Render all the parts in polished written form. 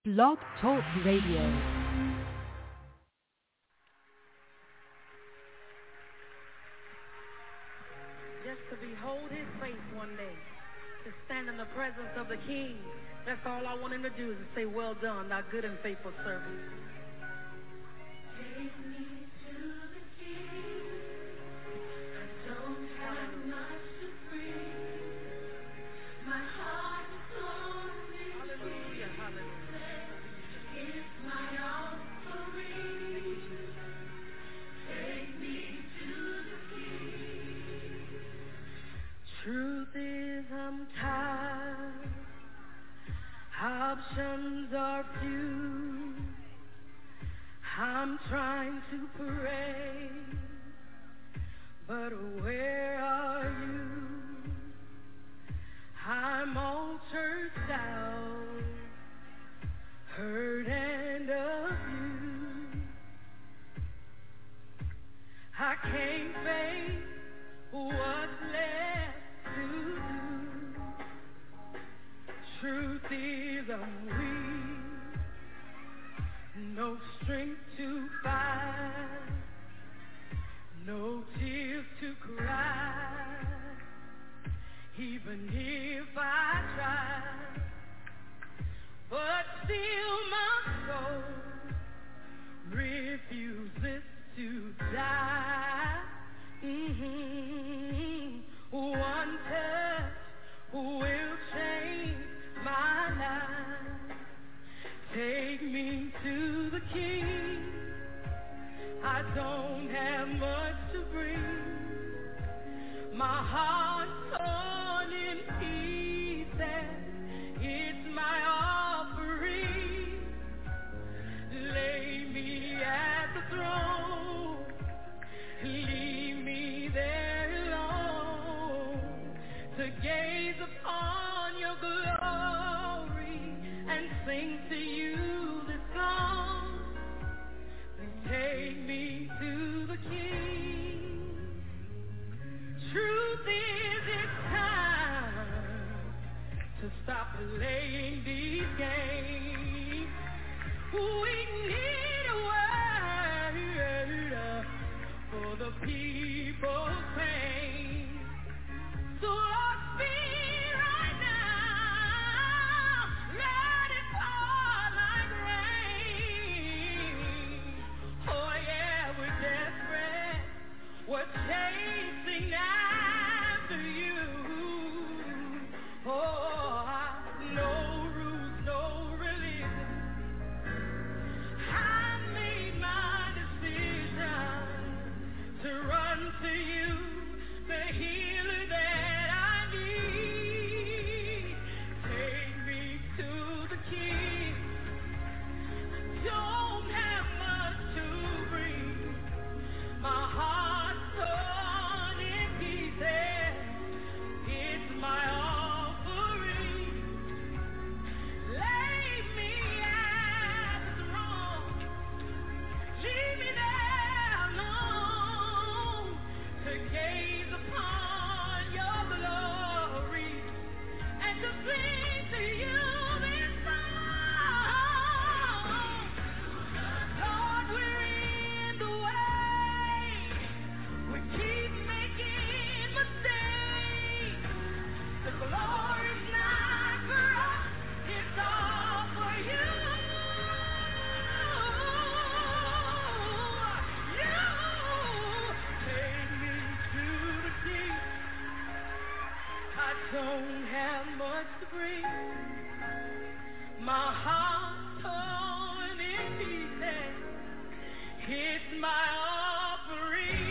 Blog Talk Radio. Just to behold his face one day, to stand in the presence of the King. That's all I want him to do is to say, well done, thou good and faithful servant. Take me to the King. I don't have much to bring. My heart is lonely. Hallelujah, hallelujah. It's my offering. Take me to the King. Truth is I'm tired. Options are few. I'm trying to pray, but where are you? I'm all churched out, hurt and abused. I can't face what's left to do. Truth is I'm weak, no strength to fight, no tears to cry, even if I try. But still my soul refuses to die. One touch will change my life. Take me to the King. I don't have much to bring. My heart's torn in pieces. It's my offering. Lay me at the throne. Leave me there alone to gaze upon your glory and sing to you this song. Please take me to the King. Truth is it's time to stop playing these games. We need a word for the people's pain. So Lord, speak right now. Let it fall like rain. Oh yeah, we're desperate. We're chasing after you. Oh, no rules, no religion. I made my decision to run to you, the healer that I need. Take me to the King. Don't have much to bring. My heart's torn in pieces. It's my offering. Lay me at the throne. Leave me there alone to gaze upon your glory and to sing to you this song. Lord, we're in the way. We keep making mistakes. The glory's not for us, it's all for you. You take me to the King. I don't have much to bring. My heart's torn in pieces. It's my offering.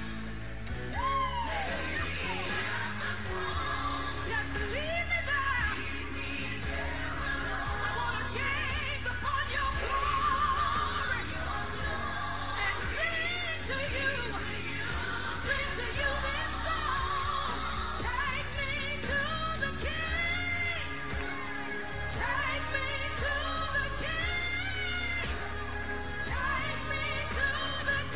Just leave me there. I want to gaze upon your glory and sing to you. Sing to you this song. Take me to the King. Take me to the King. Take me to the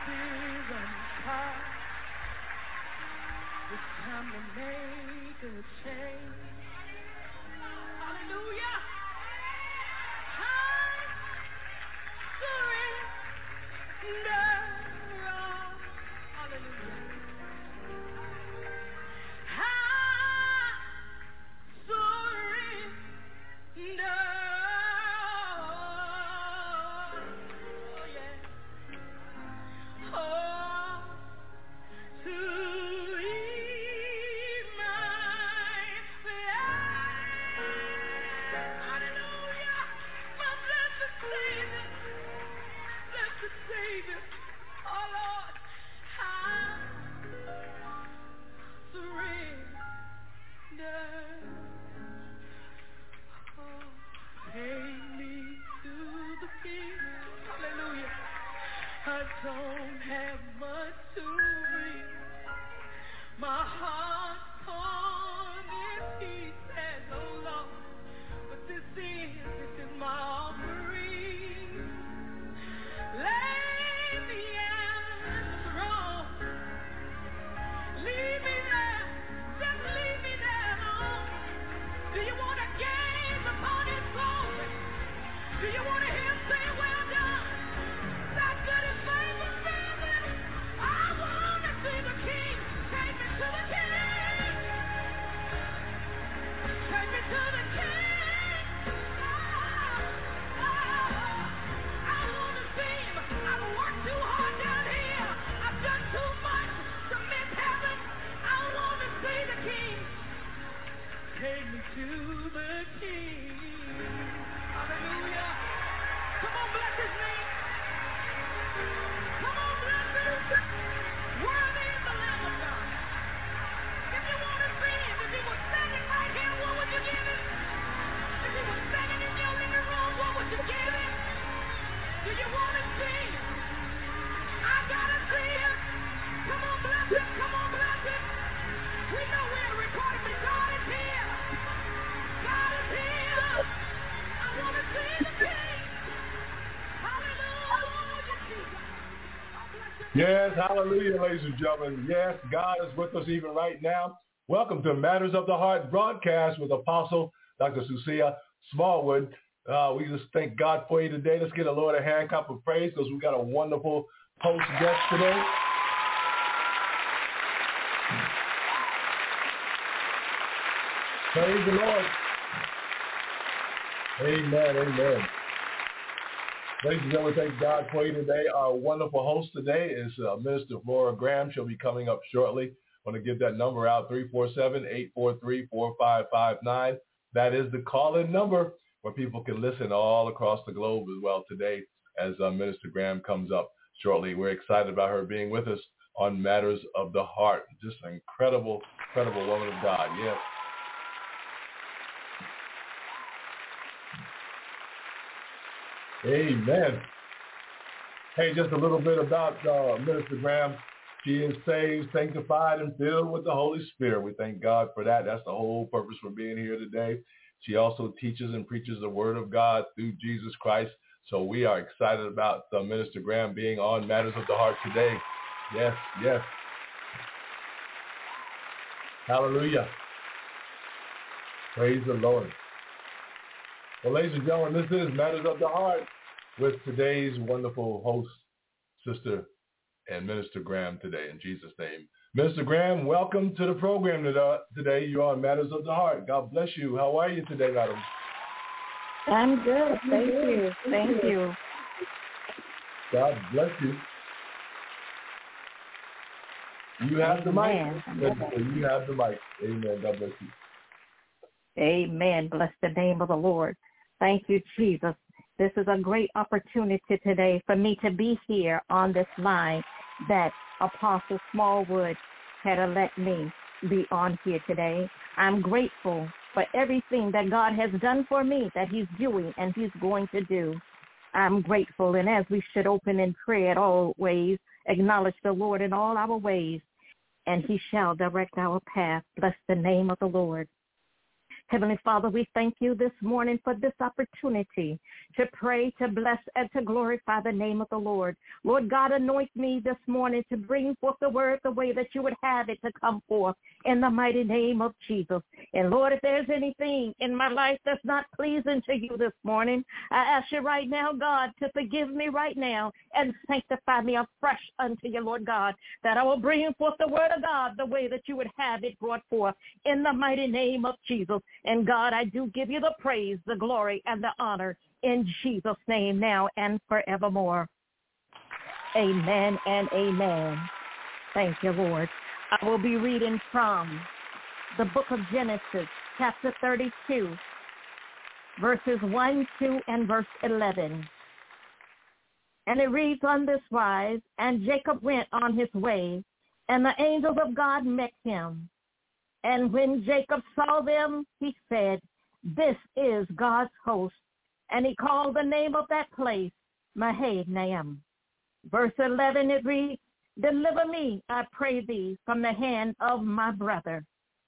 season's past. It's time to make a change. Hallelujah. I surrender. Hallelujah. I surrender. Oh, yeah. Oh, to lead my life. Hallelujah. My blessed Savior. Oh, Lord, I surrender. Oh, take me to the King. Hallelujah. I don't have much to bring. My heart's torn in pieces, oh Lord. But this is my offering. Lay me at the throne. Leave me there. Just leave me there, Lord. Do you want to gaze upon His glory? Do you want to hear Him say, well done? That good and faithful servant. I want to see the King. Take me to the King. Take me to the King. I want to see Him. I've worked too hard down here. I've done too much to miss heaven. I want to see the King. Take me to the King. Hallelujah. Come on, bless His name. Come on, bless Him. Worthy is the Lamb of God. If you want to see Him, if He was standing right here, what would you give Him? If He was standing in your living room, what would you give Him? Do you want to see Him? I gotta see Him. Come on, bless Him. Come on, bless Him. We know we're in a recording, but God is here. God is here. I want to see the King. Hallelujah, Jesus. I bless Him. Yes, hallelujah, ladies and gentlemen. Yes, God is with us even right now. Welcome to Matters of the Heart broadcast with Apostle Dr. Susia Smallwood. We just thank God for you today. Let's get a Lord a hand clap of praise because we got a wonderful host guest today. Praise the Lord. Amen, amen. Ladies and gentlemen, thank God for you today. Our wonderful host today is Minister Flora Graham. She'll be coming up shortly. I want to give that number out, 347-843-4559. That is the call-in number where people can listen all across the globe as well today as Minister Graham comes up shortly. We're excited about her being with us on Matters of the Heart. Just an incredible, incredible woman of God. Yes. Amen. Hey, just a little bit about Minister Graham. She is saved, sanctified, and filled with the Holy Spirit. We thank God for that. That's the whole purpose for being here today. She also teaches and preaches the Word of God through Jesus Christ. So we are excited about Minister Graham being on Matters of the Heart today. Yes, yes. Hallelujah. Praise the Lord. Well, ladies and gentlemen, this is Matters of the Heart with today's wonderful host, Sister and Minister Graham today, in Jesus' name. Minister Graham, welcome to the program today. You're on Matters of the Heart. God bless you. How are you today, madam? I'm good. Thank you. Thank you. God bless you. You have the mic. You have the mic. Amen. God bless you. Amen. Bless the name of the Lord. Thank you, Jesus. This is a great opportunity today for me to be here on this line that Apostle Smallwood had let me be on here today. I'm grateful for everything that God has done for me, that He's doing and He's going to do. I'm grateful, and as we should open in prayer at all ways, acknowledge the Lord in all our ways, and He shall direct our path. Bless the name of the Lord. Heavenly Father, we thank you this morning for this opportunity to pray, to bless, and to glorify the name of the Lord. Lord God, anoint me this morning to bring forth the word the way that you would have it to come forth in the mighty name of Jesus. And Lord, if there's anything in my life that's not pleasing to you this morning, I ask you right now, God, to forgive me right now and sanctify me afresh unto you, Lord God, that I will bring forth the word of God the way that you would have it brought forth in the mighty name of Jesus. And God, I do give you the praise, the glory, and the honor in Jesus' name now and forevermore. Amen and amen. Thank you, Lord. I will be reading from the book of Genesis, chapter 32, verses 1, 2, and verse 11. And it reads on this wise, and Jacob went on his way, and the angels of God met him. And when Jacob saw them, he said, this is God's host. And he called the name of that place Mahanaim. Verse 11, it reads, deliver me, I pray thee, from the hand of my brother,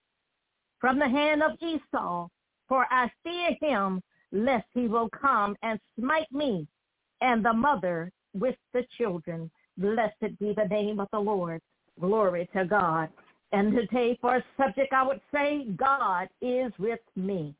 from the hand of Esau, for I fear him, lest he will come and smite me and the mother with the children. Blessed be the name of the Lord. Glory to God. And today for a subject, I would say, God is with me.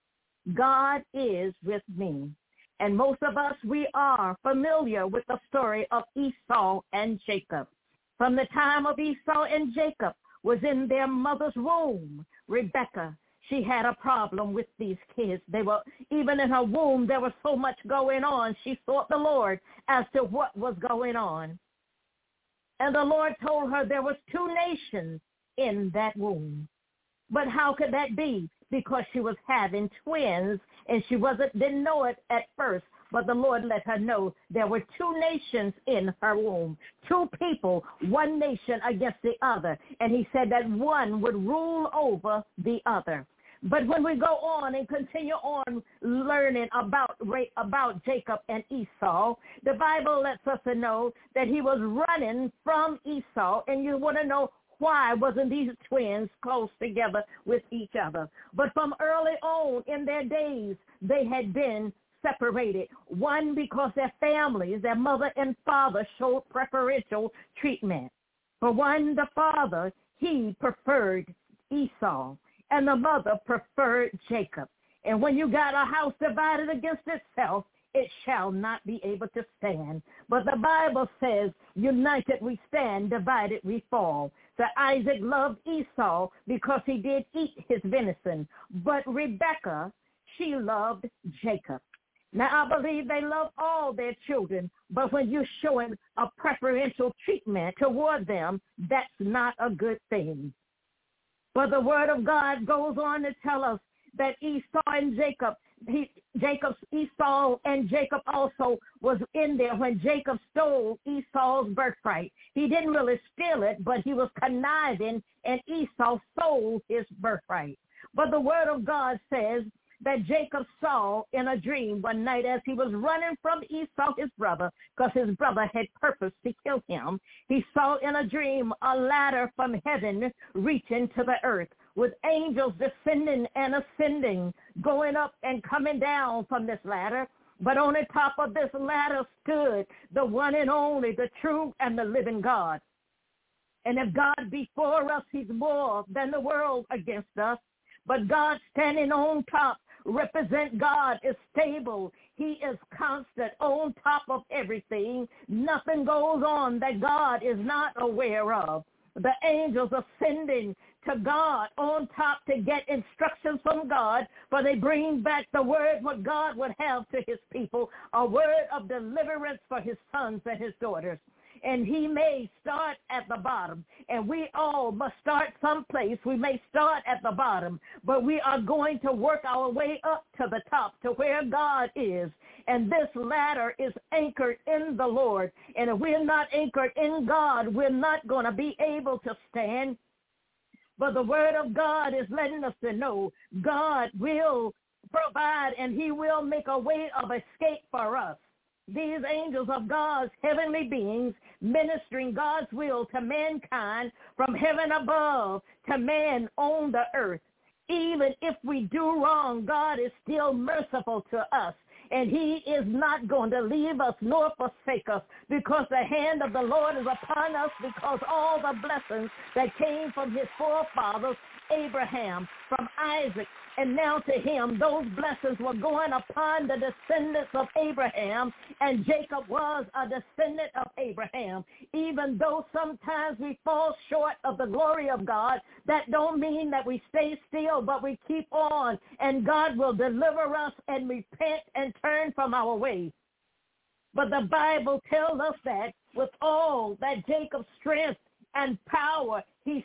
God is with me. And most of us, we are familiar with the story of Esau and Jacob. From the time of Esau and Jacob was in their mother's womb, Rebekah, she had a problem with these kids. They were, even in her womb, there was so much going on. She sought the Lord as to what was going on. And the Lord told her there was 2 nations in that womb. But how could that be? Because she was having twins, and she didn't know it at first, but the Lord let her know there were 2 nations in her womb, 2 people, 1 nation against the other. And he said that one would rule over the other. But when we go on and continue on learning about Jacob and Esau, the Bible lets us know that he was running from Esau, and you want to know why wasn't these twins close together with each other? But from early on in their days, they had been separated. One, because their families, their mother and father, showed preferential treatment. For one, the father, he preferred Esau, and the mother preferred Jacob. And when you got a house divided against itself, it shall not be able to stand. But the Bible says, united we stand, divided we fall. So Isaac loved Esau because he did eat his venison. But Rebekah, she loved Jacob. Now, I believe they love all their children, but when you're showing a preferential treatment toward them, that's not a good thing. But the word of God goes on to tell us that Esau and Esau and Jacob also was in there when Jacob stole Esau's birthright. He didn't really steal it, but he was conniving, and Esau stole his birthright. But the word of God says that Jacob saw in a dream one night as he was running from Esau, his brother, because his brother had purposed to kill him. He saw in a dream a ladder from heaven reaching to the earth, with angels descending and ascending, going up and coming down from this ladder. But on the top of this ladder stood the one and only, the true and the living God. And if God be for us, he's more than the world against us. But God standing on top represent God is stable. He is constant on top of everything. Nothing goes on that God is not aware of. The angels ascending to God on top to get instructions from God, for they bring back the word what God would have to his people, a word of deliverance for his sons and his daughters. And he may start at the bottom, and we all must start someplace. We may start at the bottom, but we are going to work our way up to the top, to where God is. And this ladder is anchored in the Lord. And if we're not anchored in God, we're not going to be able to stand. But the word of God is letting us to know God will provide, and he will make a way of escape for us. These angels of God's heavenly beings ministering God's will to mankind from heaven above to man on the earth. Even if we do wrong, God is still merciful to us. And he is not going to leave us nor forsake us, because the hand of the Lord is upon us, because all the blessings that came from his forefathers, Abraham, from Isaac, and now to him, those blessings were going upon the descendants of Abraham, and Jacob was a descendant of Abraham. Even though sometimes we fall short of the glory of God, that don't mean that we stay still, but we keep on, and God will deliver us and repent and turn from our ways. But the Bible tells us that with all that Jacob's strength and power, he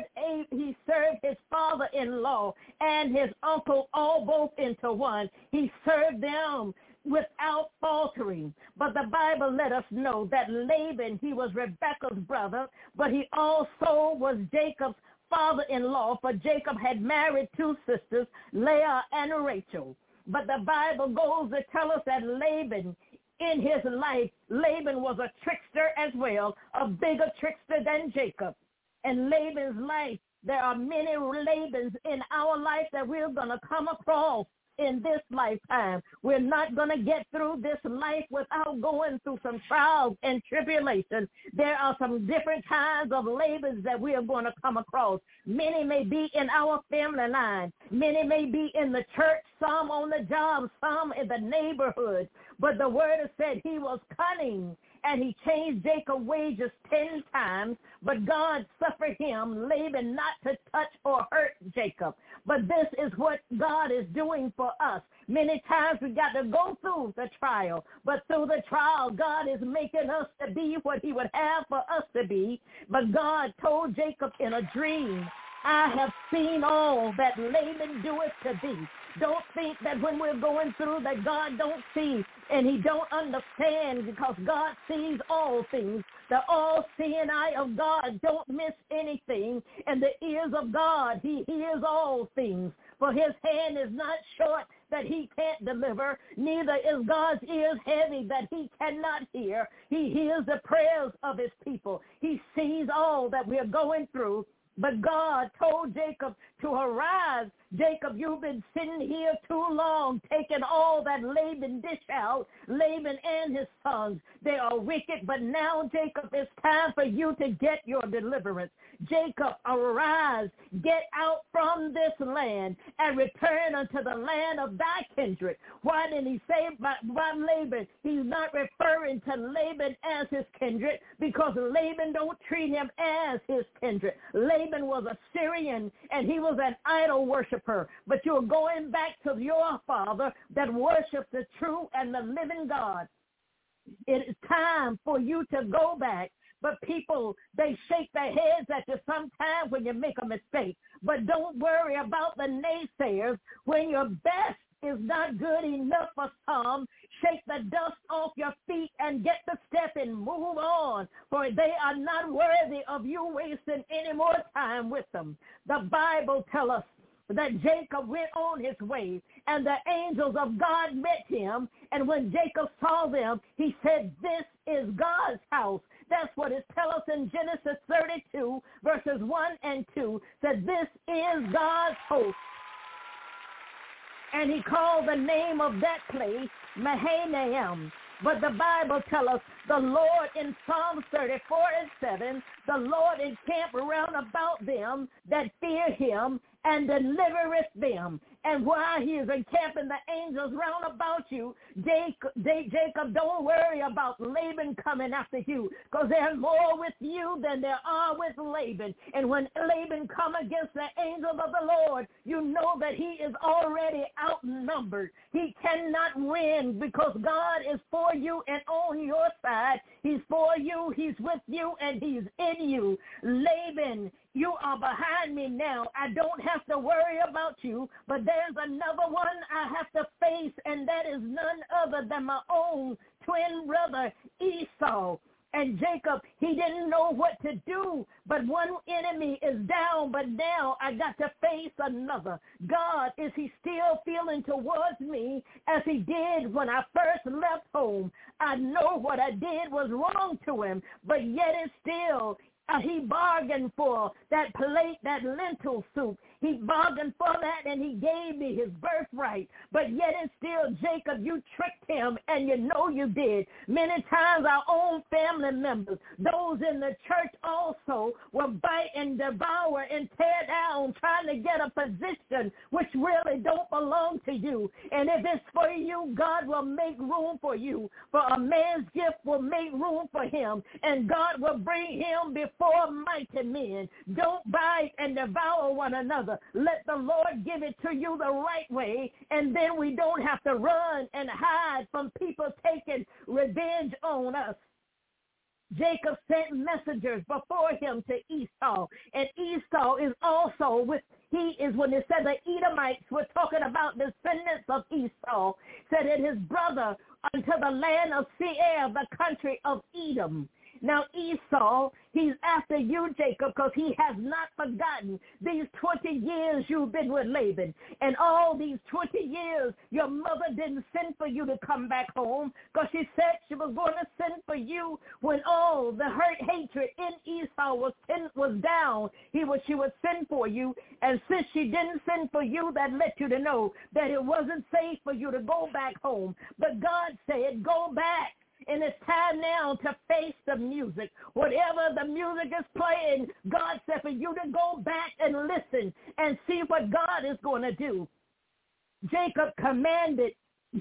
served his father-in-law and his uncle all both into one. He served them without faltering. But the Bible let us know that Laban, he was Rebekah's brother, but he also was Jacob's father-in-law, for Jacob had married two sisters, Leah and Rachel. But the Bible goes to tell us that Laban, in his life, Laban was a trickster as well, a bigger trickster than Jacob. In Laban's life, there are many Labans in our life that we're going to come across in this lifetime. We're not going to get through this life without going through some trials and tribulations. There are some different kinds of Labans that we are going to come across. Many may be in our family line. Many may be in the church, some on the job, some in the neighborhood. But the word has said he was cunning, and he changed Jacob's wages 10 times, but God suffered him, Laban, not to touch or hurt Jacob. But this is what God is doing for us. Many times we got to go through the trial, but through the trial, God is making us to be what he would have for us to be. But God told Jacob in a dream, I have seen all that Laban doeth to thee. Don't think that when we're going through that God don't see and he don't understand, because God sees all things. The all-seeing eye of God don't miss anything, and the ears of God, he hears all things. For his hand is not short that he can't deliver, neither is God's ears heavy that he cannot hear. He hears the prayers of his people. He sees all that we're going through. But God told Jacob to arise. Jacob, you've been sitting here too long, taking all that Laban dish out, Laban and his sons. They are wicked, but now, Jacob, it's time for you to get your deliverance. Jacob, arise, get out from this land and return unto the land of thy kindred. Why didn't he say by Laban? He's not referring to Laban as his kindred, because Laban don't treat him as his kindred. Laban was a Syrian, and he was an idol worshiper. But you're going back to your father that worships the true and the living God. It is time for you to go back. But people, they shake their heads at you sometimes when you make a mistake. But don't worry about the naysayers. When your best is not good enough for some, shake the dust off your feet and get the step and move on, for they are not worthy of you wasting any more time with them. The Bible tells us that Jacob went on his way, and the angels of God met him, and when Jacob saw them, he said, this is God's house. That's what it tells us in Genesis 32, verses 1 and 2, said this is God's host. And he called the name of that place Mahanaim. But the Bible tells us the Lord in Psalm 34 and 7, the Lord encamped round about them that fear him and delivereth them. And while he is encamping the angels round about you, Jacob, don't worry about Laban coming after you, because there's more with you than there are with Laban. And when Laban come against the angels of the Lord, you know that he is already outnumbered. He cannot win, because God is for you and on your side. He's for you, he's with you, and he's in you. Laban, you are behind me now. I don't have to worry about you, but there's another one I have to face, and that is none other than my own twin brother, Esau. And Jacob, he didn't know what to do, but one enemy is down, but now I got to face another. God, is he still feeling towards me as he did when I first left home? I know what I did was wrong to him, but yet it's still he bargained for that plate, that lentil soup. He bargained for that, and he gave me his birthright. But yet and still, Jacob, you tricked him, and you know you did. Many times our own family members, those in the church also, will bite and devour and tear down, trying to get a position which really don't belong to you. And if it's for you, God will make room for you. For a man's gift will make room for him, and God will bring him before mighty men. Don't bite and devour one another. Let the Lord give it to you the right way, and then we don't have to run and hide from people taking revenge on us. Jacob sent messengers before him to Esau, and Esau is also when it said the Edomites were talking about descendants of Esau, said that his brother unto the land of Seir, the country of Edom. Now Esau, he's after you, Jacob, because he has not forgotten these 20 years you've been with Laban. And all these 20 years, your mother didn't send for you to come back home, because she said she was going to send for you when all the hatred in Esau was down. She would send for you. And since she didn't send for you, that let you to know that it wasn't safe for you to go back home. But God said, go back. And it's time now to face the music. Whatever the music is playing, God said for you to go back and listen and see what God is going to do. Jacob commanded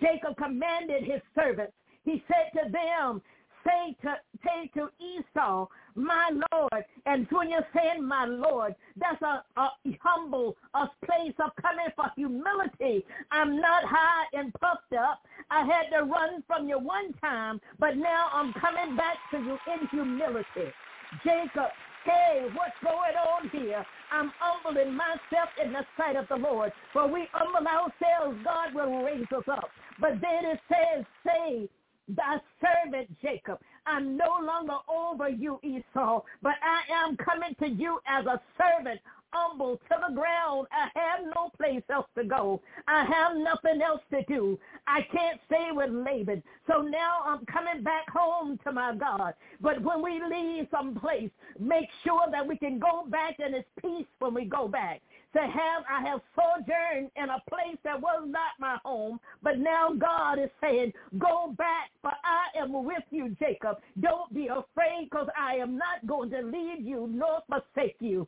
his servants. He said to them, say to Esau, my Lord. And when you're saying my Lord, that's a humble place of coming for humility. I'm not high and puffed up. I had to run from you one time, but now I'm coming back to you in humility. Jacob, hey, what's going on here? I'm humbling myself in the sight of the Lord. For we humble ourselves, God will raise us up. But then it says, say, thy servant Jacob, I'm no longer over you, Esau, but I am coming to you as a servant, humble to the ground. I have no place else to go. I have nothing else to do. I can't stay with Laban. So now I'm coming back home to my God. But when we leave someplace, make sure that we can go back and it's peace when we go back. I have sojourned in a place that was not my home, but now God is saying, go back, for I am with you, Jacob. Don't be afraid, because I am not going to leave you nor forsake you.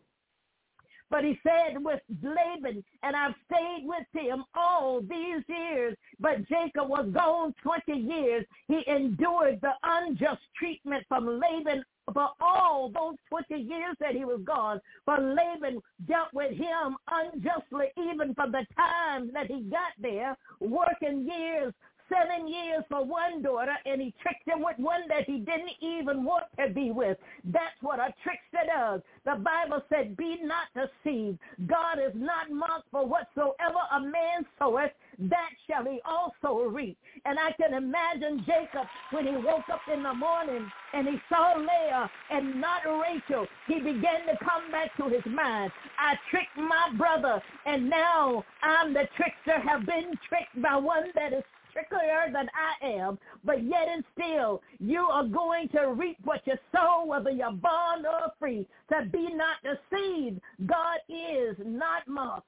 But he said with Laban, and I've stayed with him all these years, but Jacob was gone 20 years. He endured the unjust treatment from Laban for all those 20 years that he was gone. For Laban dealt with him unjustly, even for the time that he got there, working years, 7 years for one daughter, and he tricked him with one that he didn't even want to be with. That's what a trickster does. The Bible said, be not deceived. God is not mocked, for whatsoever a man soweth, that shall he also reap. And I can imagine Jacob when he woke up in the morning and he saw Leah and not Rachel. He began to come back to his mind. I tricked my brother, and now I'm the trickster, have been tricked by one that is trickier than I am, but yet and still, you are going to reap what you sow, whether you're bond or free. So be not deceived. God is not mocked.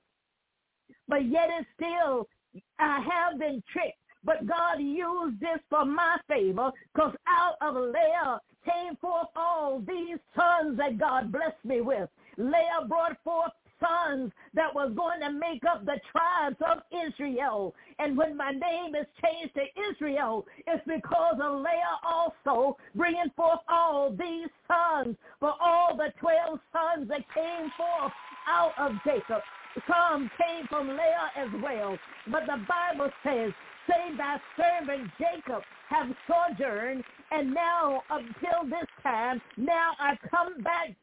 But yet and still, I have been tricked. But God used this for my favor, because out of Leah came forth all these sons that God blessed me with. Leah brought forth sons that was going to make up the tribes of Israel. And when my name is changed to Israel, it's because of Leah also bringing forth all these sons. For all the 12 sons that came forth out of Jacob, some came from Leah as well. But the Bible says, say thy servant Jacob have sojourned, and now until this time, now I've come back.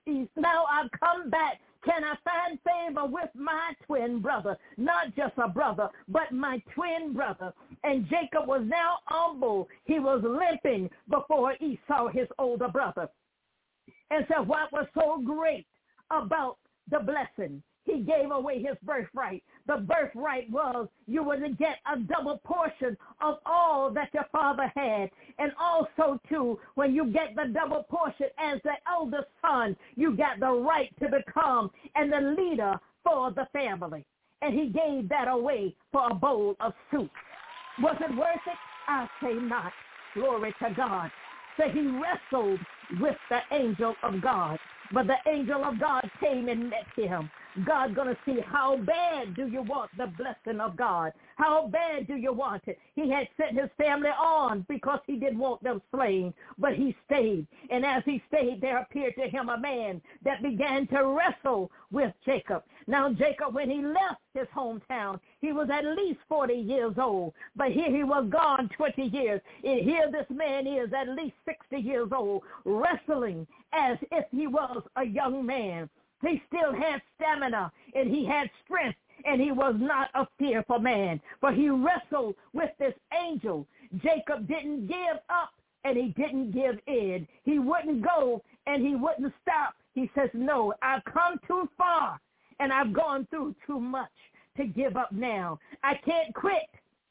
Can I find favor with my twin brother? Not just a brother, but my twin brother. And Jacob was now humble. He was limping before Esau, his older brother. And so what was so great about the blessing? He gave away his birthright. The birthright was you were to get a double portion of all that your father had. And also, too, when you get the double portion as the eldest son, you got the right to become and the leader for the family. And he gave that away for a bowl of soup. Was it worth it? I say not. Glory to God. So he wrestled with the angel of God. But the angel of God came and met him. God's going to see how bad do you want the blessing of God? How bad do you want it? He had sent his family on because he didn't want them slain, but he stayed. And as he stayed, there appeared to him a man that began to wrestle with Jacob. Now, Jacob, when he left his hometown, he was at least 40 years old, but here he was gone 20 years. And here this man is at least 60 years old, wrestling as if he was a young man. He still had stamina, and he had strength, and he was not a fearful man. For he wrestled with this angel. Jacob didn't give up, and he didn't give in. He wouldn't go, and he wouldn't stop. He says, no, I've come too far, and I've gone through too much to give up now. I can't quit.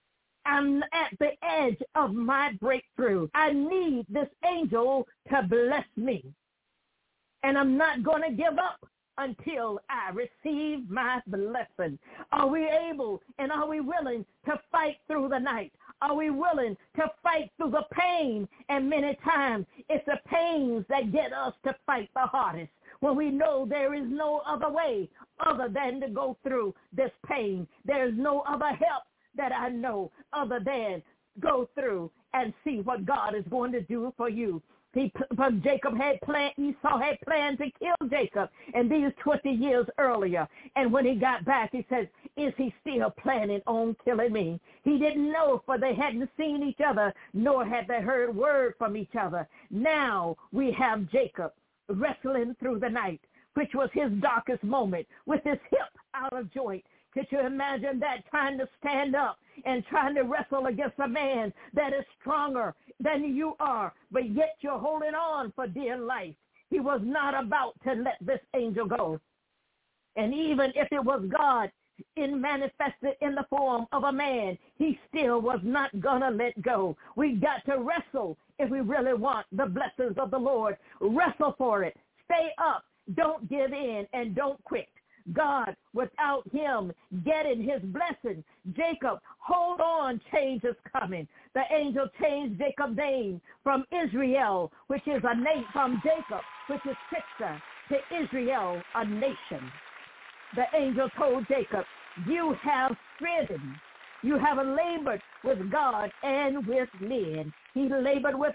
I'm at the edge of my breakthrough. I need this angel to bless me. And I'm not going to give up until I receive my blessing. Are we able and are we willing to fight through the night? Are we willing to fight through the pain? And many times it's the pains that get us to fight the hardest, when we know there is no other way other than to go through this pain. There is no other help that I know other than go through and see what God is going to do for you. Esau had planned to kill Jacob, and these 20 years earlier. And when he got back, he said, is he still planning on killing me? He didn't know, for they hadn't seen each other, nor had they heard word from each other. Now we have Jacob wrestling through the night, which was his darkest moment, with his hip out of joint. Could you imagine that, trying to stand up and trying to wrestle against a man that is stronger than you are, but yet you're holding on for dear life? He was not about to let this angel go. And even if it was God manifested in the form of a man, he still was not going to let go. We got to wrestle if we really want the blessings of the Lord. Wrestle for it. Stay up. Don't give in and don't quit. God, without him getting his blessing, Jacob, hold on, change is coming. The angel changed Jacob's name from Israel, which is a name, from Jacob, which is trickster, to Israel, a nation. The angel told Jacob, you have striven. You have labored with God and with men. He labored with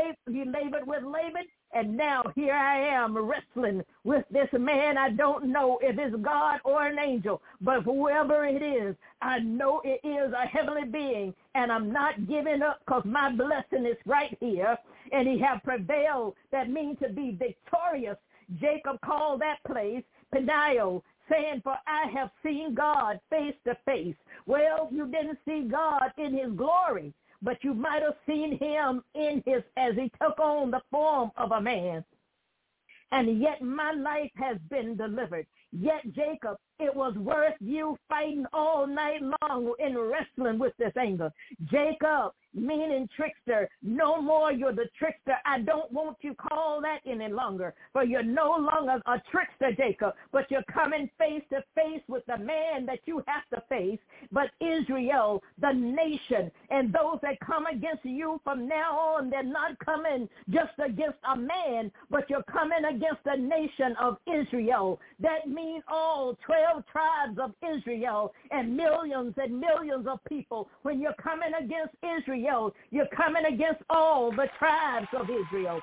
Laban, and now here I am wrestling with this man. I don't know if it's God or an angel, but whoever it is, I know it is a heavenly being, and I'm not giving up, because my blessing is right here, and he have prevailed. That means to be victorious. Jacob called that place Peniel, saying, for I have seen God face to face. Well, you didn't see God in his glory, but you might have seen him as he took on the form of a man. And yet my life has been delivered. Yet, Jacob, it was worth you fighting all night long in wrestling with this angel. Jacob, meaning trickster, no more you're the trickster. I don't want you call that any longer, for you're no longer a trickster, Jacob, but you're coming face to face with the man that you have to face, but Israel, the nation, and those that come against you from now on, they're not coming just against a man, but you're coming against the nation of Israel. That means all 12 tribes of Israel and millions of people. When you're coming against Israel, you're coming against all the tribes of Israel.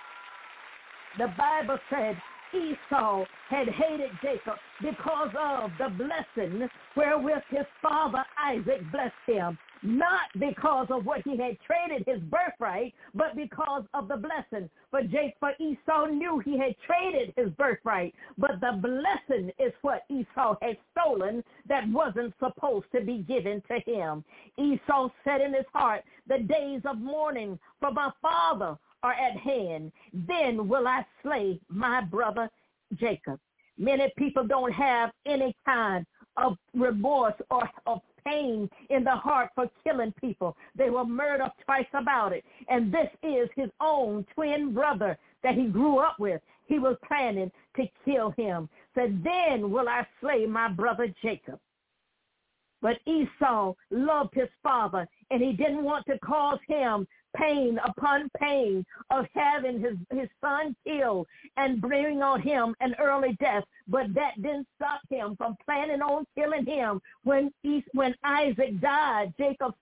The Bible said Esau had hated Jacob because of the blessing wherewith his father Isaac blessed him. Not because of what he had traded his birthright, but because of the blessing. For Esau knew he had traded his birthright, but the blessing is what Esau had stolen that wasn't supposed to be given to him. Esau said in his heart, the days of mourning for my father are at hand. Then will I slay my brother Jacob. Many people don't have any kind of remorse or of pain in the heart for killing people. They were murdered twice about it. And this is his own twin brother that he grew up with. he was planning to kill him. Said, then will I slay my brother Jacob. But Esau loved his father, and he didn't want to cause him pain upon pain of having his son killed and bringing on him an early death. But that didn't stop him from planning on killing him. When Isaac died,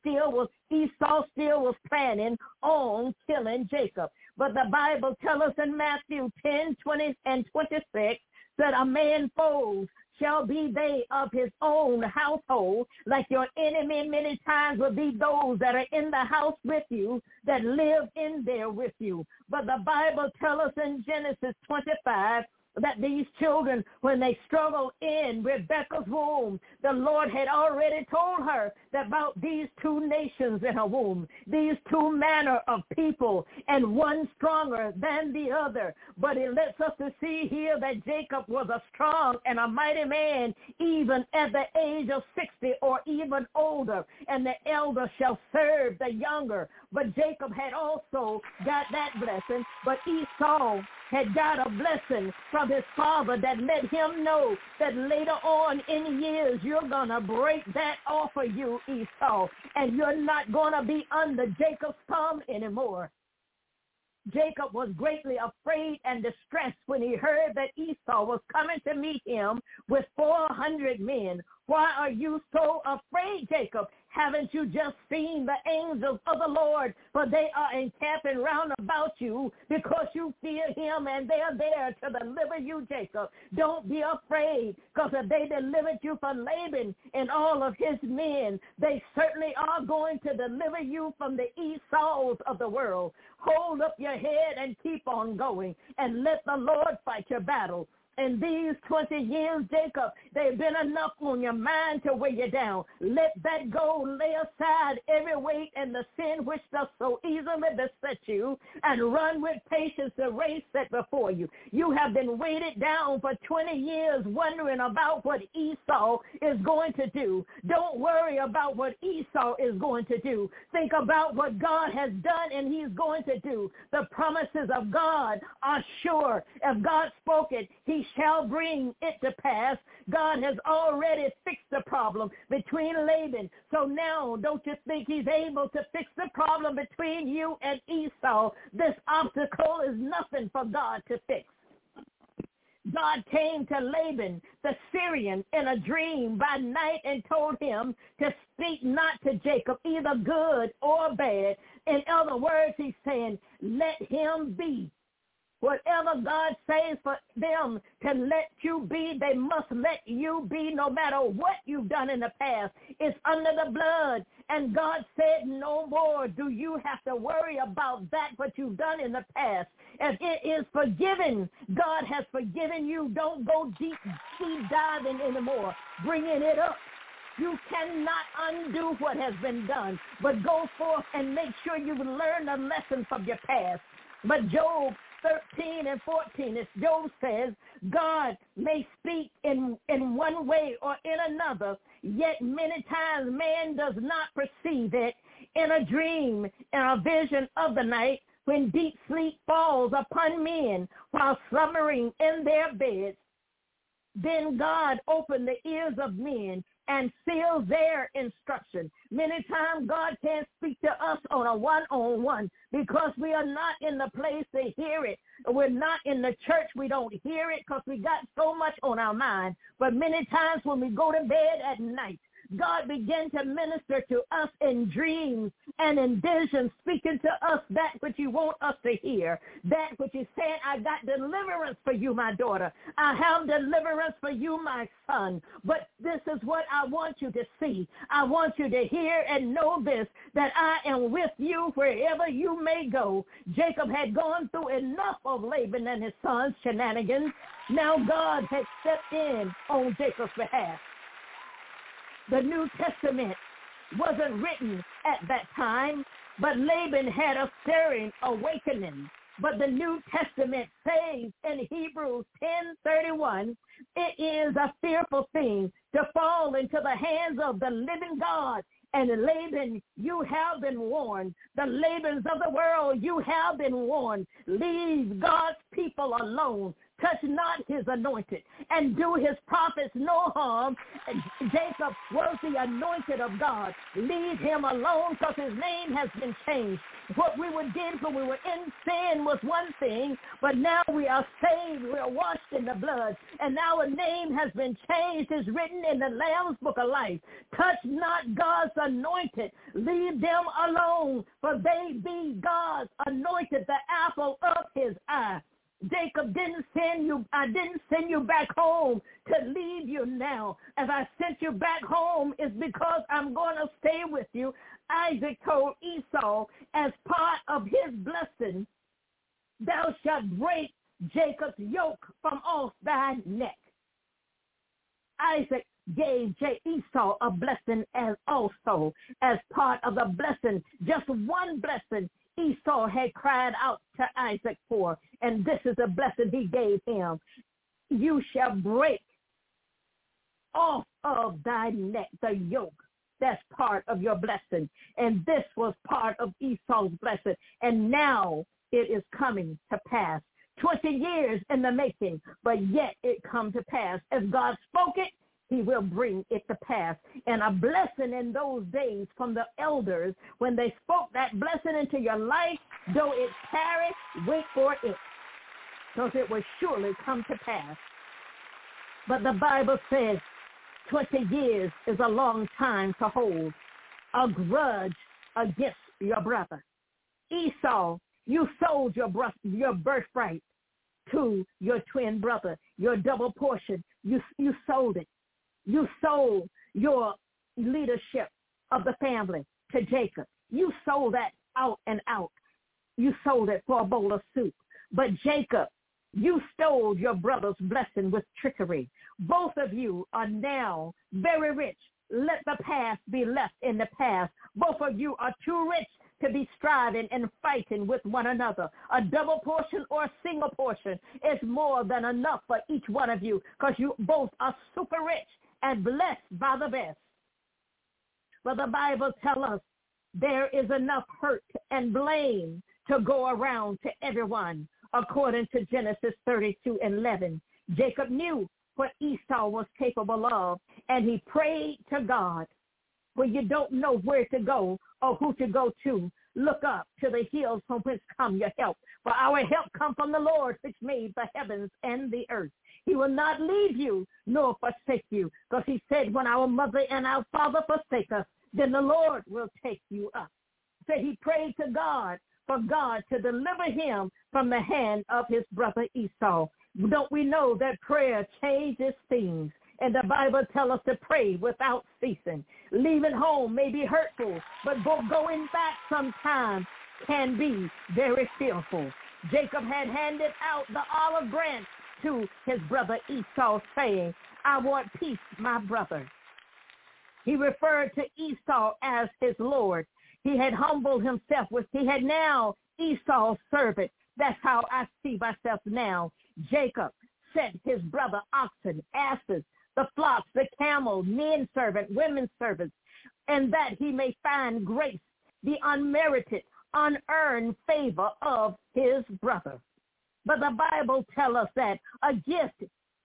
Esau still was planning on killing Jacob. But the Bible tells us in Matthew 10, 20, and 26 that a man's foes shall be they of his own household. Like your enemy many times will be those that are in the house with you, that live in there with you. But the Bible tells us in Genesis 25 that these children, when they struggled in Rebekah's womb, the Lord had already told her that about these two nations in her womb, these two manner of people, and one stronger than the other. But it lets us to see here that Jacob was a strong and a mighty man, even at the age of 60 or even older, and the elder shall serve the younger. But Jacob had also got that blessing, but Esau had got a blessing from his father that let him know that later on in years you're going to break that off of you, Esau, and you're not going to be under Jacob's thumb anymore. Jacob was greatly afraid and distressed when he heard that Esau was coming to meet him with 400 men. Why are you so afraid, Jacob? Haven't you just seen the angels of the Lord? For they are encamping round about you because you fear him, and they are there to deliver you, Jacob. Don't be afraid, because if they delivered you from Laban and all of his men, they certainly are going to deliver you from the Esau's of the world. Hold up your head and keep on going, and let the Lord fight your battle. In these 20 years, Jacob, they've been enough on your mind to weigh you down. Let that go. Lay aside every weight and the sin which does so easily beset you, and run with patience the race set before you. You have been weighted down for 20 years wondering about what Esau is going to do. Don't worry about what Esau is going to do. Think about what God has done and he's going to do. The promises of God are sure. If God spoke it, he shall bring it to pass. God has already fixed the problem between Laban. So now don't you think he's able to fix the problem between you and Esau? This obstacle is nothing for God to fix. God came to Laban, the Syrian, in a dream by night and told him to speak not to Jacob, either good or bad. In other words, he's saying, let him be. Whatever God says for them to let you be, they must let you be no matter what you've done in the past. It's under the blood. And God said, no more do you have to worry about that what you've done in the past. If it is forgiven, God has forgiven you. Don't go deep diving anymore, bringing it up. You cannot undo what has been done, but go forth and make sure you learn a lesson from your past. But Job 13 and 14, as Job says, God may speak in one way or in another, yet many times man does not perceive it. In a dream, in a vision of the night, when deep sleep falls upon men while slumbering in their beds, then God opened the ears of men and seals their instruction. Many times God can't speak to us on a one-on-one because we are not in the place to hear it. We're not in the church. We don't hear it because we got so much on our mind. But many times when we go to bed at night, God began to minister to us in dreams and in visions, speaking to us that which you want us to hear, that which you said, I got deliverance for you, my daughter. I have deliverance for you, my son. But this is what I want you to see. I want you to hear and know this, that I am with you wherever you may go. Jacob had gone through enough of Laban and his son's shenanigans. Now God had stepped in on Jacob's behalf. The New Testament wasn't written at that time, but Laban had a stirring awakening. But the New Testament says in Hebrews 10:31, it is a fearful thing to fall into the hands of the living God. And Laban, you have been warned. The Labans of the world, you have been warned. Leave God's people apple alone. Touch not his anointed, and do his prophets no harm. Jacob was the anointed of God. Leave him alone, because his name has been changed. What we did when we were in sin was one thing, but now we are saved. We are washed in the blood, and our name has been changed. It's written in the Lamb's Book of Life. Touch not God's anointed. Leave them alone, for they be God's anointed, the apple of his eye. Jacob didn't send you. I didn't send you back home to leave you now. As I sent you back home, is because I'm going to stay with you. Isaac told Esau, as part of his blessing, thou shalt break Jacob's yoke from off thy neck. Isaac gave Esau a blessing as part of the blessing, just one blessing Esau had cried out to Isaac for, and this is the blessing he gave him. You shall break off of thy neck the yoke. That's part of your blessing. And this was part of Esau's blessing. And now it is coming to pass. 20 years in the making, but yet it come to pass. As God spoke it, he will bring it to pass. And a blessing in those days from the elders, when they spoke that blessing into your life, though it tarry, wait for it, because it will surely come to pass. But the Bible says 20 years is a long time to hold a grudge against your brother. Esau, you sold your birthright to your twin brother, your double portion. You sold it. You sold your leadership of the family to Jacob. You sold that out and out. You sold it for a bowl of soup. But Jacob, you stole your brother's blessing with trickery. Both of you are now very rich. Let the past be left in the past. Both of you are too rich to be striving and fighting with one another. A double portion or a single portion is more than enough for each one of you, because you both are super rich and blessed by the best. But the Bible tells us there is enough hurt and blame to go around to everyone. According to Genesis 32:11, Jacob knew what Esau was capable of, and he prayed to God. When you don't know where to go or who to go to, look up to the hills from which come your help. For our help comes from the Lord, which made the heavens and the earth. He will not leave you nor forsake you, because he said, when our mother and our father forsake us, then the Lord will take you up. So he prayed to God for God to deliver him from the hand of his brother Esau. Don't we know that prayer changes things? And the Bible tells us to pray without ceasing. Leaving home may be hurtful, but going back sometime can be very fearful. Jacob had handed out the olive branch to his brother Esau, saying, I want peace, my brother. He referred to Esau as his Lord. He had humbled himself he had now Esau's servant. That's how I see myself now. Jacob sent his brother oxen, asses, the flocks, the camels, men servant, women servants, and that he may find grace, the unmerited, unearned favor of his brother. But the Bible tells us that a gift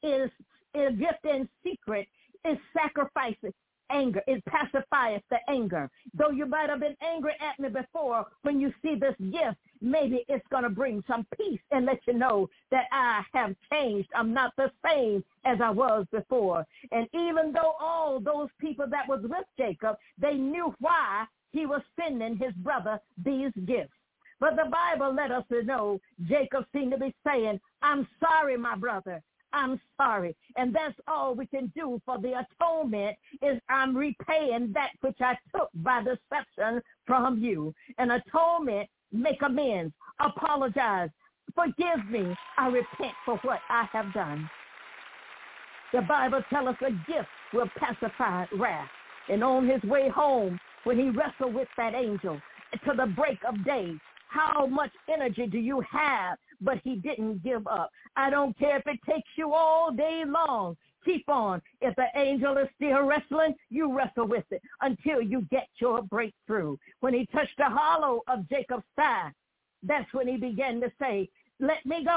in secret is sacrificing anger. It pacifies the anger. Though you might have been angry at me before, when you see this gift, maybe it's going to bring some peace and let you know that I have changed. I'm not the same as I was before. And even though all those people that was with Jacob, they knew why he was sending his brother these gifts. But the Bible let us know Jacob seemed to be saying, I'm sorry, my brother. I'm sorry. And that's all we can do for the atonement, is I'm repaying that which I took by deception from you. An atonement, make amends, apologize, forgive me, I repent for what I have done. The Bible tells us a gift will pacify wrath. And on his way home, when he wrestled with that angel to the break of day, how much energy do you have? But he didn't give up. I don't care if it takes you all day long. Keep on. If the angel is still wrestling, you wrestle with it until you get your breakthrough. When he touched the hollow of Jacob's thigh, that's when he began to say, let me go.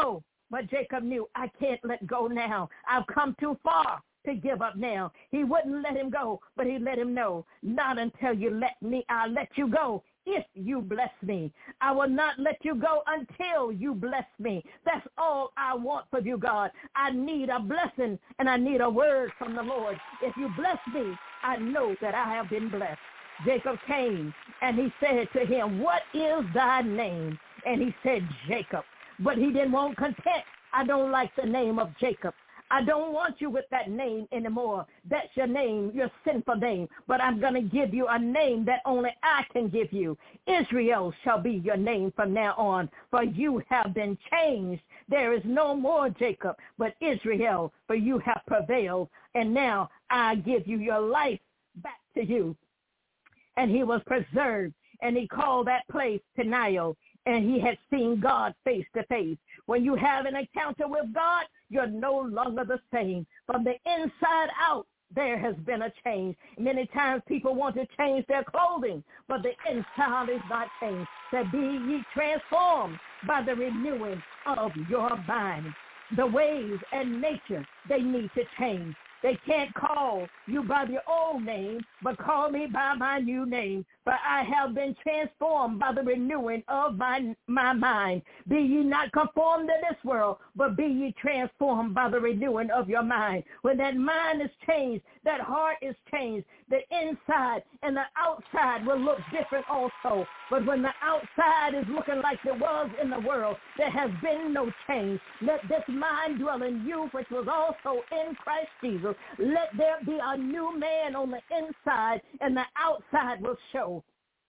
But Jacob knew, I can't let go now. I've come too far to give up now. He wouldn't let him go, but he let him know, not until you let me, I'll let you go. If you bless me, I will not let you go until you bless me. That's all I want for you, God. I need a blessing and I need a word from the Lord. If you bless me, I know that I have been blessed. Jacob came and he said to him, what is thy name? And he said, Jacob. But he didn't want content. I don't like the name of Jacob. I don't want you with that name anymore. That's your name, your sinful name. But I'm going to give you a name that only I can give you. Israel shall be your name from now on, for you have been changed. There is no more Jacob, but Israel, for you have prevailed. And now I give you your life back to you. And he was preserved, and he called that place Peniel, and he had seen God face to face. When you have an encounter with God, you're no longer the same. From the inside out, there has been a change. Many times people want to change their clothing, but the inside is not changed. So be ye transformed by the renewing of your mind. The ways and nature, they need to change. They can't call you by your old name, but call me by my new name. For I have been transformed by the renewing of my mind. Be ye not conformed to this world, but be ye transformed by the renewing of your mind. When that mind is changed, that heart is changed, the inside and the outside will look different also. But when the outside is looking like it was in the world, there has been no change. Let this mind dwell in you, which was also in Christ Jesus. Let there be a new man on the inside, and the outside will show.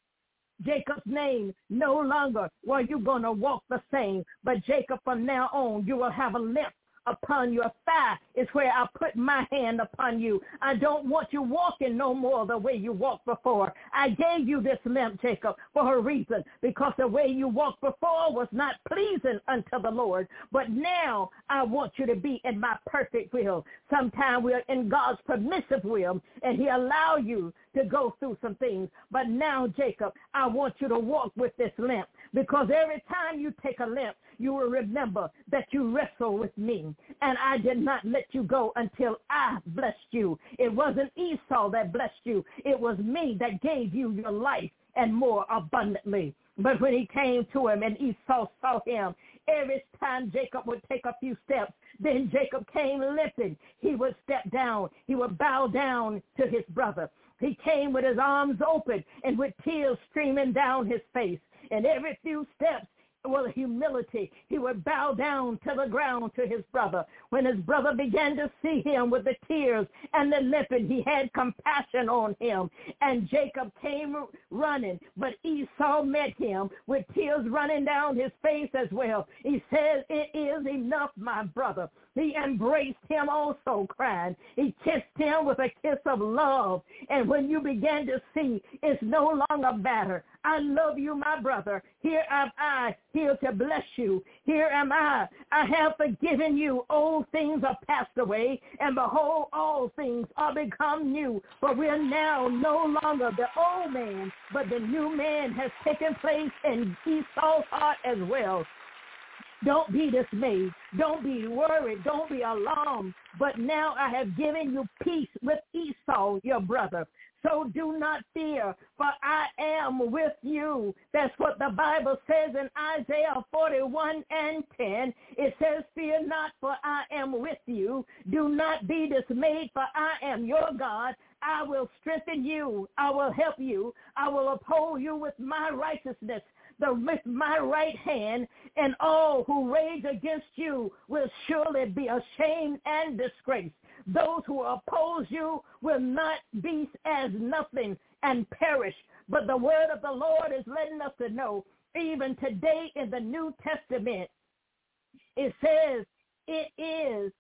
Jacob's name no longer were you going to walk the same, but Jacob, from now on, you will have a limp upon your thigh is where I put my hand upon you. I don't want you walking no more the way you walked before. I gave you this limp, Jacob, for a reason, because the way you walked before was not pleasing unto the Lord. But now I want you to be in my perfect will. Sometimes we're in God's permissive will, and he allow you to go through some things. But now, Jacob, I want you to walk with this limp, because every time you take a limp, you will remember that you wrestle with me, and I did not let you go until I blessed you. It wasn't Esau that blessed you. It was me that gave you your life and more abundantly. But when he came to him and Esau saw him, every time Jacob would take a few steps, then Jacob came limping. He would step down. He would bow down to his brother. He came with his arms open and with tears streaming down his face. And every few steps, with humility, he would bow down to the ground to his brother. When his brother began to see him with the tears and the limping, he had compassion on him. And Jacob came running, but Esau met him with tears running down his face as well. He said, "It is enough, my brother." He embraced him also, crying. He kissed him with a kiss of love. And when you began to see, it's no longer matter. I love you, my brother. Here am I, here to bless you. Here am I. I have forgiven you. Old things are passed away, and behold, all things are become new. For we are now no longer the old man, but the new man has taken place in Esau's heart as well. Don't be dismayed. Don't be worried. Don't be alarmed. But now I have given you peace with Esau, your brother. So do not fear, for I am with you. That's what the Bible says in Isaiah 41:10. It says, "Fear not, for I am with you. Do not be dismayed, for I am your God. I will strengthen you. I will help you. I will uphold you with my righteousness, with my right hand, and all who rage against you will surely be ashamed and disgraced. Those who oppose you will not be as nothing and perish." But the word of the Lord is letting us to know, even today in the New Testament, it says if,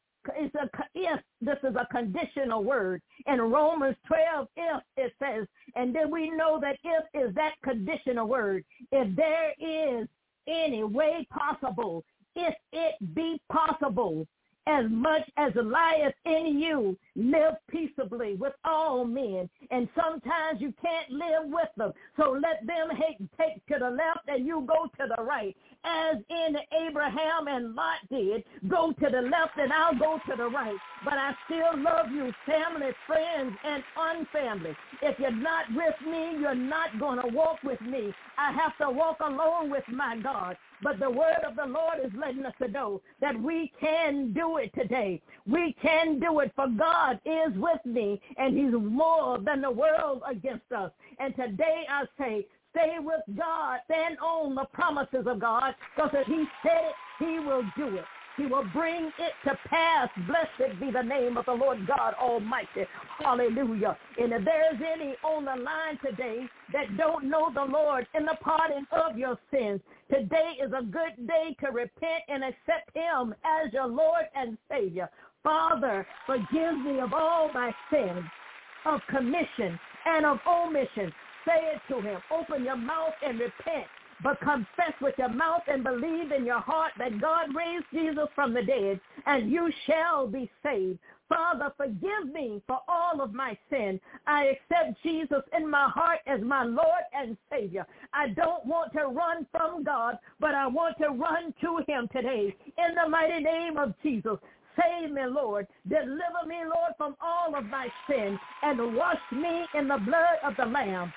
this is a conditional word. In Romans 12, if, it says, and then we know that if is that conditional word. If there is any way possible, if it be possible, as much as lieth in you, live peaceably with all men. And sometimes you can't live with them. So let them take to the left and you go to the right. As in Abraham and Lot did, go to the left and I'll go to the right. But I still love you, family, friends, and unfamily. If you're not with me, you're not going to walk with me. I have to walk alone with my God. But the word of the Lord is letting us to know that we can do it today. We can do it, for God is with me, and he's more than the world against us. And today I say, stay with God. Stand on the promises of God, because if he said it, he will do it. He will bring it to pass. Blessed be the name of the Lord God Almighty. Hallelujah. And if there's any on the line today that don't know the Lord in the pardon of your sins, today is a good day to repent and accept him as your Lord and Savior. Father, forgive me of all my sins, of commission and of omission. Say it to him. Open your mouth and repent. But confess with your mouth and believe in your heart that God raised Jesus from the dead, and you shall be saved. Father, forgive me for all of my sin. I accept Jesus in my heart as my Lord and Savior. I don't want to run from God, but I want to run to him today. In the mighty name of Jesus, save me, Lord. Deliver me, Lord, from all of my sin, and wash me in the blood of the Lamb.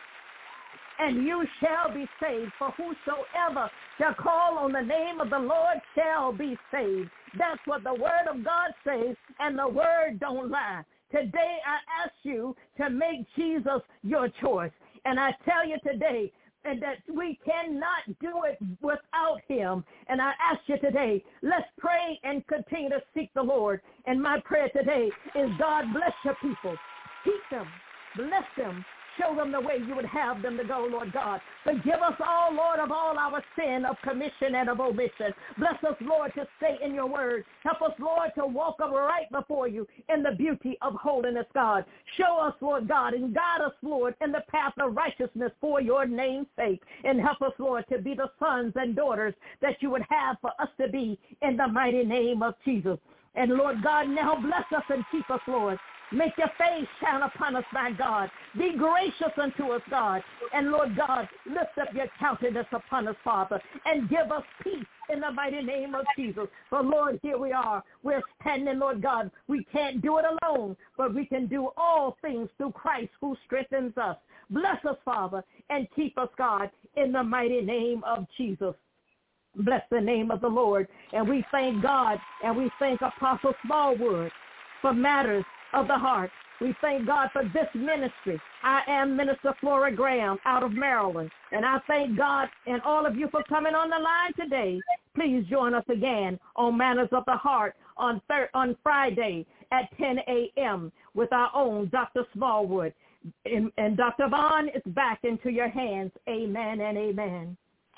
And you shall be saved, for whosoever shall call on the name of the Lord shall be saved. That's what the word of God says, and the word don't lie. Today I ask you to make Jesus your choice. And I tell you today that we cannot do it without him. And I ask you today, let's pray and continue to seek the Lord. And my prayer today is, God bless your people. Keep them. Bless them. Show them the way you would have them to go, Lord God. Forgive us all, Lord, of all our sin of commission and of omission. Bless us, Lord, to stay in your word. Help us, Lord, to walk upright before you in the beauty of holiness, God. Show us, Lord God, and guide us, Lord, in the path of righteousness for your name's sake. And help us, Lord, to be the sons and daughters that you would have for us to be in the mighty name of Jesus. And, Lord God, now bless us and keep us, Lord. Make your face shine upon us, my God. Be gracious unto us, God. And, Lord God, lift up your countenance upon us, Father, and give us peace in the mighty name of Jesus. For, Lord, here we are. We're standing, Lord God. We can't do it alone, but we can do all things through Christ who strengthens us. Bless us, Father, and keep us, God, in the mighty name of Jesus. Bless the name of the Lord. And we thank God, and we thank Apostle Smallwood for matters of the heart. We thank God for this ministry. I am Minister Flora Graham out of Maryland. And I thank God and all of you for coming on the line today. Please join us again on Matters of the Heart on Friday at 10 a.m. with our own Dr. Smallwood. And Dr. Vaughn is back into your hands. Amen and amen.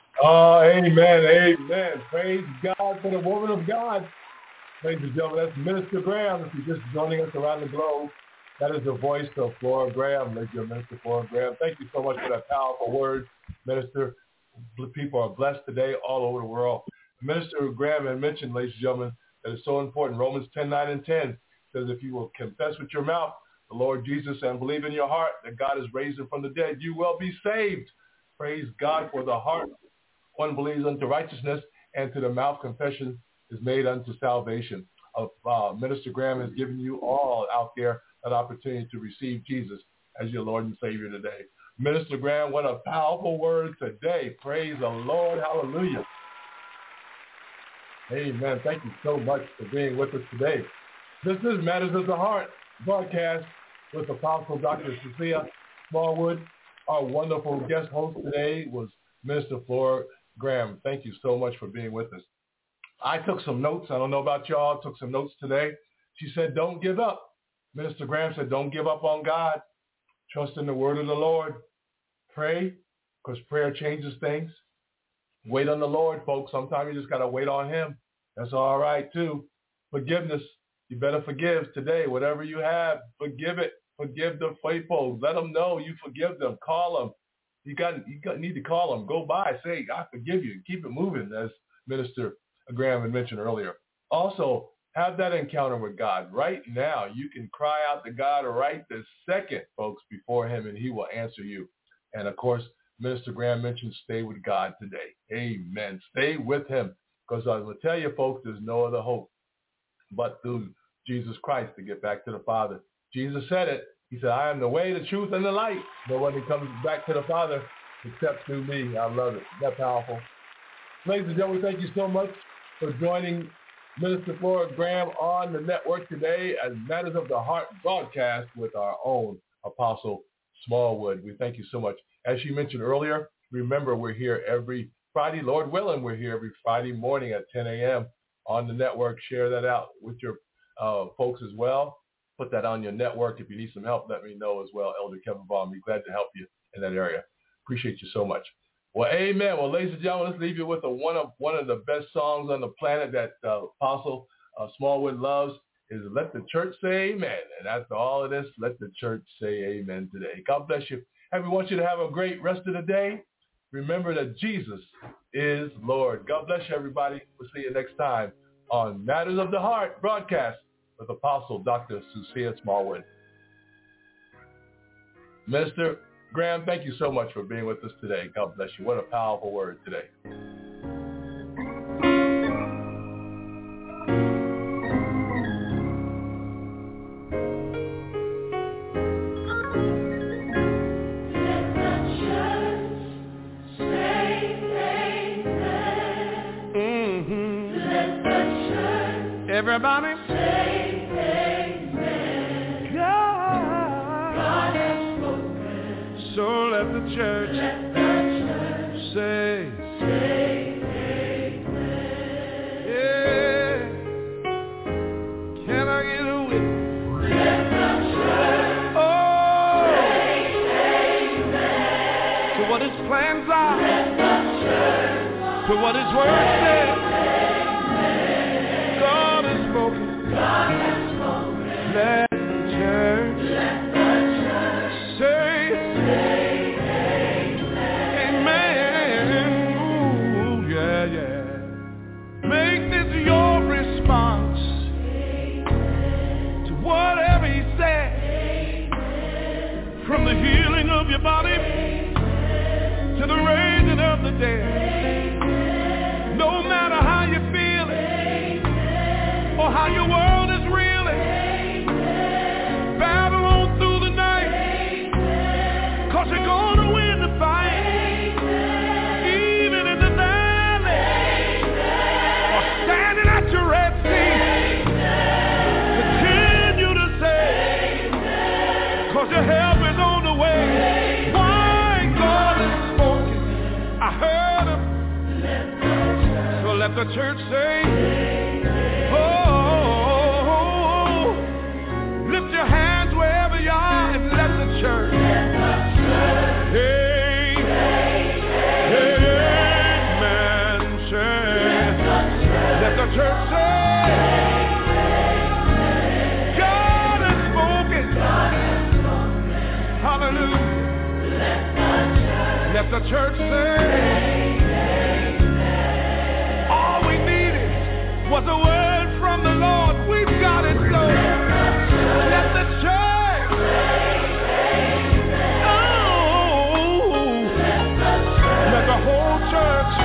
Amen, amen. Praise God for the woman of God. Ladies and gentlemen, that's Minister Graham. If you're just joining us around the globe, that is the voice of Flora Graham, Minister Flora Graham. Thank you so much for that powerful word, Minister. People are blessed today all over the world. Minister Graham had mentioned, ladies and gentlemen, that it's so important. Romans 10:9 and 10 says, if you will confess with your mouth the Lord Jesus and believe in your heart that God has raised him from the dead, you will be saved. Praise God. For the heart one believes unto righteousness, and to the mouth confession is made unto salvation. Minister Graham has given you all out there an opportunity to receive Jesus as your Lord and Savior today. Minister Graham, what a powerful word today. Praise the Lord. Hallelujah. Amen. Thank you so much for being with us today. This is Matters of the Heart broadcast with Apostle Dr. Cecilia Smallwood. Our wonderful guest host today was Minister Flora Graham. Thank you so much for being with us. I took some notes. I don't know about y'all. I took some notes today. She said, don't give up. Minister Graham said, don't give up on God. Trust in the word of the Lord. Pray, because prayer changes things. Wait on the Lord, folks. Sometimes you just got to wait on him. That's all right, too. Forgiveness. You better forgive today. Whatever you have, forgive it. Forgive the faithful. Let them know you forgive them. Call them. You need to call them. Go by. Say, I forgive you. Keep it moving, as Minister Graham had mentioned earlier. Also, Have that encounter with God right now. You can cry out to God right this second, folks, before him, and he will answer you. And, of course, Minister Graham mentioned stay with God today. Amen. Stay with him, because I will tell you, folks, there's no other hope but through Jesus Christ to get back to the Father. Jesus said it. He said, I am the way, the truth, and the light. No one comes back to the Father except through me. I love it. That's powerful. Ladies and gentlemen, thank you so much for joining Minister Flora Graham on the network today as Matters of the Heart broadcast with our own Apostle Smallwood. We thank you so much. As she mentioned earlier, remember we're here every Friday. Lord willing, we're here every Friday morning at 10 a.m. on the network. Share that out with your folks as well. Put that on your network. If you need some help, let me know as well. Elder Kevin Vaughn, be glad to help you in that area. Appreciate you so much. Well, amen. Well, ladies and gentlemen, let's leave you with one of the best songs on the planet that Apostle Smallwood loves is Let the Church Say Amen. And that's all it is. Let the church say amen today. God bless you. And we want you to have a great rest of the day. Remember that Jesus is Lord. God bless you, everybody. We'll see you next time on Matters of the Heart broadcast with Apostle Dr. Susia Smallwood. Minister Graham, thank you so much for being with us today. God bless you. What a powerful word today. Everybody say amen. God has spoken. So let the church say amen. Yeah. Can I get a witness? Let the church say amen. To what his plans are. Let the church. To what his word says. God has spoken. Let the church say amen. Ooh, yeah, yeah. Make this your response to whatever he said. From the healing of your body to the raising of the dead. No matter how you feel it or how your world is reeling, battle on through the night, 'cause you're gonna win the fight. Even in the valley or standing at your Red Sea, continue to say, 'cause your help is on the way. Why? God has spoken. I heard him. So let the church say, lift your hands wherever you are and let the church say amen. Let the church say God has spoken. Hallelujah. Let the church say all we needed was a word from the Lord. We've got it, so let the church, let the whole church,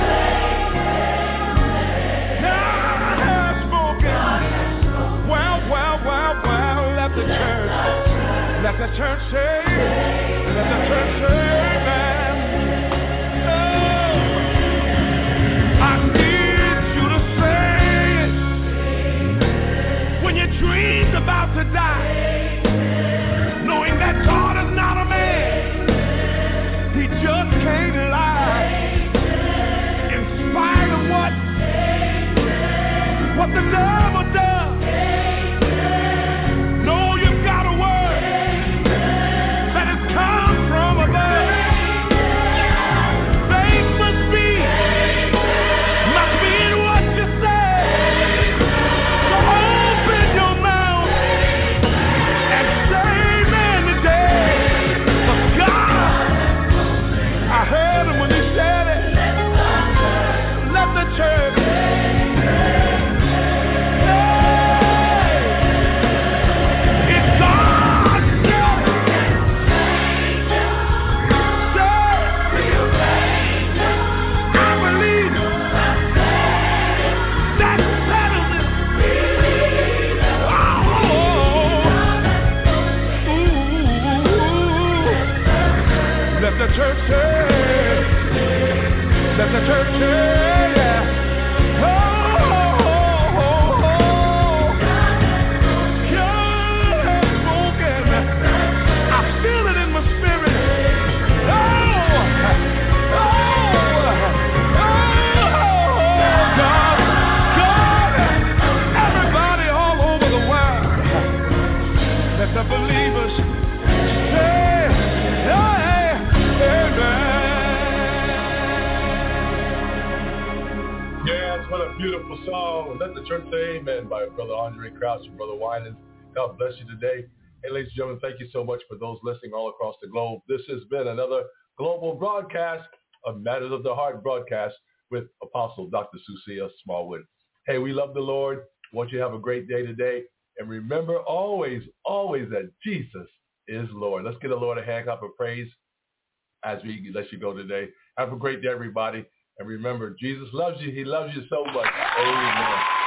God has spoken. Well, let the church say, let the church say amen. Oh, I need you to say it when your dream's about to die, knowing that God is not a man, he just can't lie. In spite of what the devil does, know you've got a word that has come from above. Faith must be in what you say. So open your mouth and say amen today. For God, I heard him when he said it. Let the church. Church Say Amen by Brother Andre Krause and Brother Winans. God bless you today. Hey, ladies and gentlemen, thank you so much for those listening all across the globe. This has been another global broadcast of Matters of the Heart broadcast with Apostle Dr. Sucia Smallwood. Hey, we love the Lord. Want you to have a great day today. And remember always, always that Jesus is Lord. Let's give the Lord a hand clap of praise as we let you go today. Have a great day, everybody. And remember, Jesus loves you. He loves you so much. Amen.